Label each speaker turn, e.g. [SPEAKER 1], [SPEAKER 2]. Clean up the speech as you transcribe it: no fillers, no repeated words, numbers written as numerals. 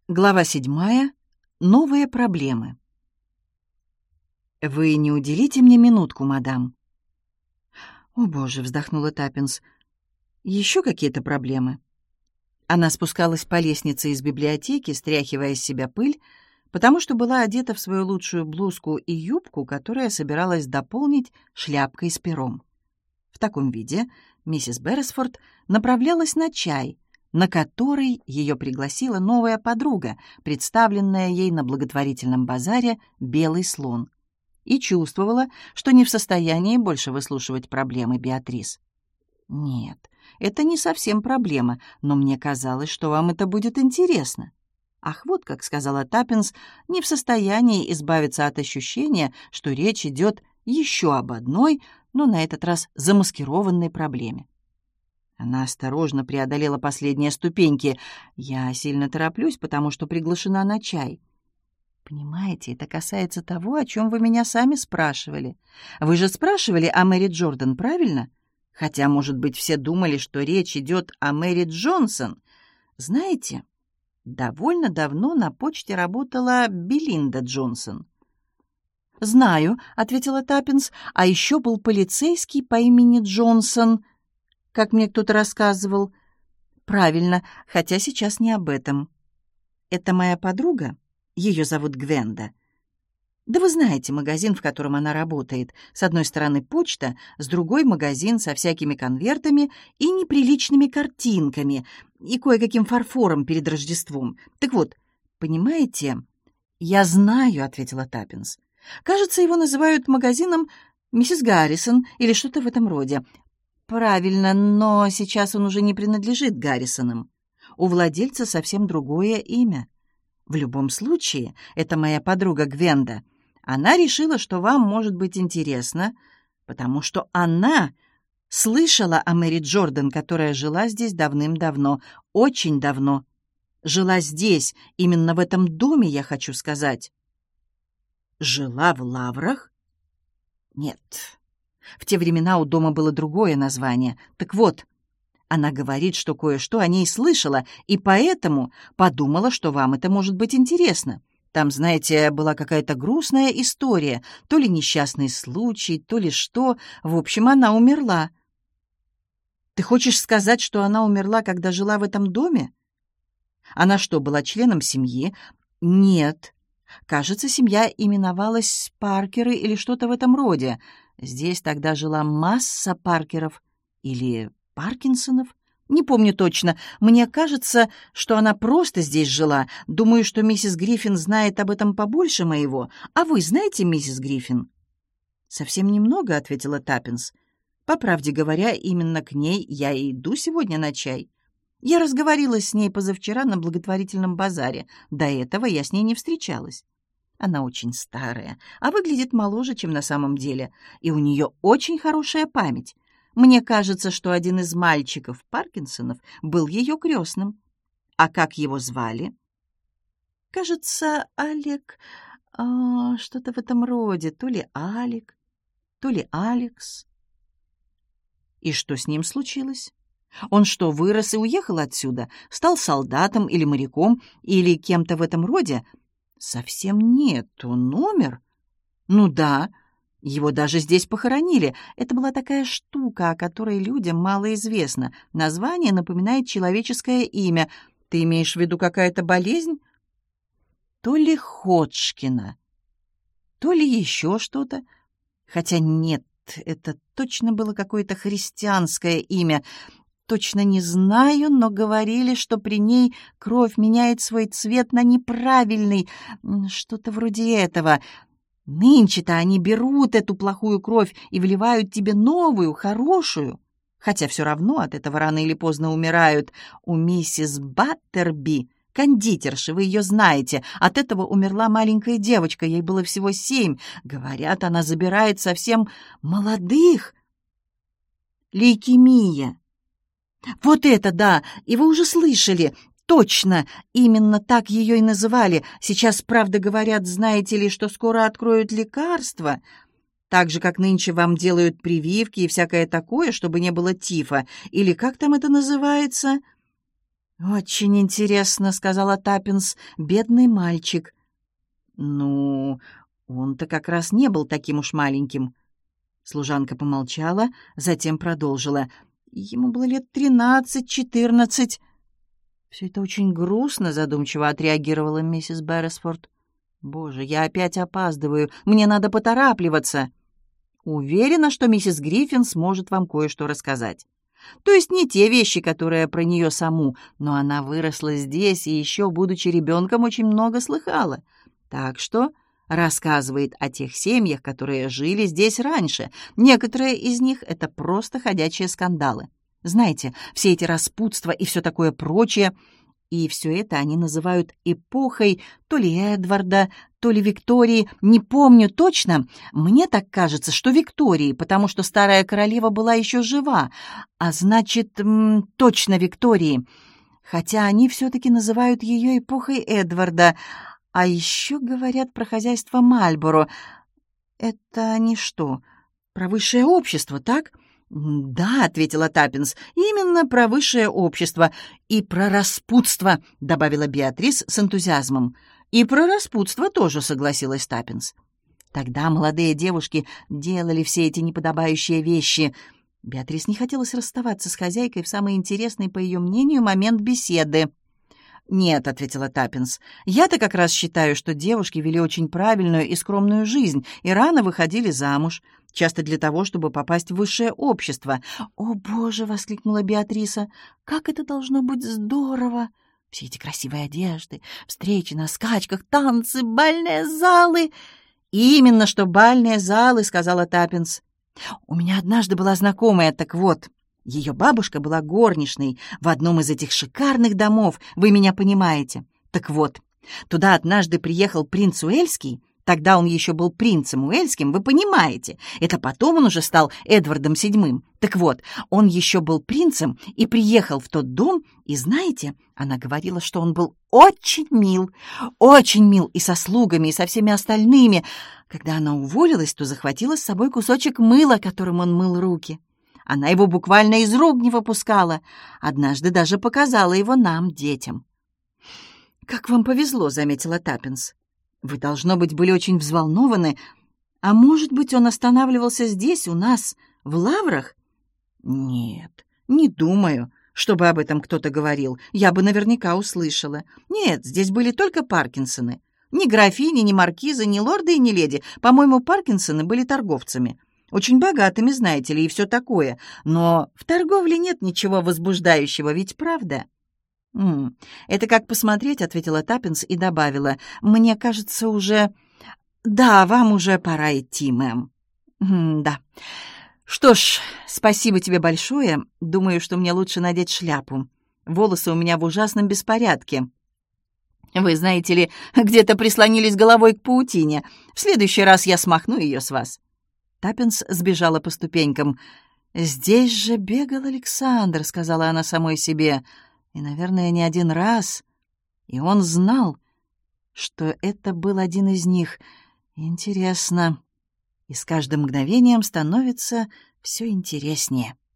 [SPEAKER 1] Глава 7. Новые проблемы. «Вы не уделите мне минутку, мадам?» «О, боже!» — вздохнула Таппинс. «Еще какие-то проблемы?» Она спускалась по лестнице из библиотеки, стряхивая с себя пыль, потому что была одета в свою лучшую блузку и юбку, которая собиралась дополнить шляпкой с пером. В таком виде миссис Берресфорд направлялась на чай, на который ее пригласила новая подруга, представленная ей на благотворительном базаре «Белый слон», и чувствовала, что не в состоянии больше выслушивать проблемы Беатрис. «Нет, это не совсем проблема, но мне казалось, что вам это будет интересно». «Ах, вот как», — сказала Таппинс, не в состоянии избавиться от ощущения, что речь идет еще об одной, но на этот раз замаскированной проблеме. Она осторожно преодолела последние ступеньки. «Я сильно тороплюсь, потому что приглашена на чай». «Понимаете, это касается того, о чем вы меня сами спрашивали. Вы же спрашивали о Мэри Джордан, правильно? Хотя, может быть, все думали, что речь идет о Мэри Джонсон. Знаете, довольно давно на почте работала Белинда Джонсон». «Знаю», — ответила Таппинс, «а еще был полицейский по имени Джонсон, как мне кто-то рассказывал». «Правильно, хотя сейчас не об этом. Это моя подруга, ее зовут Гвенда. Да вы знаете магазин, в котором она работает. С одной стороны почта, с другой магазин со всякими конвертами и неприличными картинками, и кое-каким фарфором перед Рождеством. Так вот, понимаете...» «Я знаю», — ответила Таппинс. «Кажется, его называют магазином «Миссис Гаррисон» или что-то в этом роде». «Правильно, но сейчас он уже не принадлежит Гаррисонам. У владельца совсем другое имя. В любом случае, это моя подруга Гвенда. Она решила, что вам может быть интересно, потому что она слышала о Мэри Джордан, которая жила здесь давным-давно, очень давно. Жила здесь, именно в этом доме, я хочу сказать». «Жила в Лаврах?» «Нет». В те времена у дома было другое название. Так вот, она говорит, что кое-что о ней слышала, и поэтому подумала, что вам это может быть интересно. Там, знаете, была какая-то грустная история, то ли несчастный случай, то ли что. В общем, она умерла. Ты хочешь сказать, что она умерла, когда жила в этом доме? Она что, была членом семьи? Нет. Кажется, семья именовалась Паркеры или что-то в этом роде. Здесь тогда жила масса Паркеров или Паркинсонов. Не помню точно. Мне кажется, что она просто здесь жила. Думаю, что миссис Гриффин знает об этом побольше моего. А вы знаете миссис Гриффин?» «Совсем немного», — ответила Таппинс. «По правде говоря, именно к ней я и иду сегодня на чай. Я разговорилась с ней позавчера на благотворительном базаре. До этого я с ней не встречалась. Она очень старая, а выглядит моложе, чем на самом деле, и у нее очень хорошая память. Мне кажется, что один из мальчиков Паркинсонов был ее крестным. А как его звали?» «Кажется, Алек... что-то в этом роде. То ли Алек, то ли Алекс». «И что с ним случилось? Он что, вырос и уехал отсюда? Стал солдатом или моряком, или кем-то в этом роде?» «Совсем нет, он умер». «Ну да, его даже здесь похоронили. Это была такая штука, о которой людям мало известно. Название напоминает человеческое имя. Ты имеешь в виду какая-то болезнь?» «То ли Ходжкина, то ли еще что-то. Хотя нет, это точно было какое-то христианское имя. Точно не знаю, но говорили, что при ней кровь меняет свой цвет на неправильный, что-то вроде этого. Нынче-то они берут эту плохую кровь и вливают тебе новую, хорошую. Хотя все равно от этого рано или поздно умирают. У миссис Баттерби, кондитерши, вы ее знаете, от этого умерла маленькая девочка, ей было всего 7. Говорят, она забирает совсем молодых. Лейкемия. «Вот это да! И вы уже слышали! Точно! Именно так ее и называли. Сейчас, правда, говорят, знаете ли, что скоро откроют лекарства. Так же, как нынче вам делают прививки и всякое такое, чтобы не было тифа. Или как там это называется?» «Очень интересно», — сказала Таппинс, — «бедный мальчик». «Ну, он-то как раз не был таким уж маленьким». Служанка помолчала, затем продолжила. «Ему было лет 13-14». «Все это очень грустно», — задумчиво отреагировала миссис Берресфорд. «Боже, я опять опаздываю. Мне надо поторапливаться». «Уверена, что миссис Гриффин сможет вам кое-что рассказать. То есть не те вещи, которые про нее саму, но она выросла здесь и еще, будучи ребенком, очень много слыхала. Так что рассказывает о тех семьях, которые жили здесь раньше. Некоторые из них — это просто ходячие скандалы. Знаете, все эти распутства и все такое прочее, и все это они называют эпохой то ли Эдварда, то ли Виктории, не помню точно. Мне так кажется, что Виктории, потому что старая королева была еще жива, а значит, точно Виктории. Хотя они все-таки называют ее эпохой Эдварда, а еще говорят про хозяйство Мальборо. Это они что, про высшее общество, так? «Да», — ответила Таппинс, — «именно про высшее общество. И про распутство», — добавила Беатрис с энтузиазмом. «И про распутство тоже», — согласилась Таппинс. Тогда молодые девушки делали все эти неподобающие вещи. Беатрис не хотелось расставаться с хозяйкой в самый интересный, по ее мнению, момент беседы. «Нет», — ответила Таппинс, — «я-то как раз считаю, что девушки вели очень правильную и скромную жизнь и рано выходили замуж, часто для того, чтобы попасть в высшее общество». «О, Боже!» — воскликнула Беатриса. «Как это должно быть здорово! Все эти красивые одежды, встречи на скачках, танцы, бальные залы!» «Именно что бальные залы», — сказала Таппинс. «У меня однажды была знакомая, так вот...» Ее бабушка была горничной в одном из этих шикарных домов, вы меня понимаете. Так вот, туда однажды приехал принц Уэльский, тогда он еще был принцем Уэльским, вы понимаете. Это потом он уже стал Эдвардом VII. Так вот, он еще был принцем и приехал в тот дом, и знаете, она говорила, что он был очень мил и со слугами, и со всеми остальными. Когда она уволилась, то захватила с собой кусочек мыла, которым он мыл руки. Она его буквально из рук не выпускала. Однажды даже показала его нам, детям. «Как вам повезло», — заметила Таппинс. «Вы, должно быть, были очень взволнованы. А может быть, он останавливался здесь, у нас, в Лаврах?» «Нет, не думаю, чтобы об этом кто-то говорил. Я бы наверняка услышала. Нет, здесь были только Паркинсоны. Ни графини, ни маркизы, ни лорды и ни леди. По-моему, Паркинсоны были торговцами. Очень богатыми, знаете ли, и все такое. Но в торговле нет ничего возбуждающего, ведь правда?» «Это как посмотреть», — ответила Таппинс и добавила. «Мне кажется, уже...» «Да, вам уже пора идти, мэм». «Да. Что ж, спасибо тебе большое. Думаю, что мне лучше надеть шляпу. Волосы у меня в ужасном беспорядке. Вы, знаете ли, где-то прислонились головой к паутине. В следующий раз я смахну ее с вас». Таппинс сбежала по ступенькам. «Здесь же бегал Александр», — сказала она самой себе. «И, наверное, не один раз. И он знал, что это был один из них. Интересно. И с каждым мгновением становится все интереснее».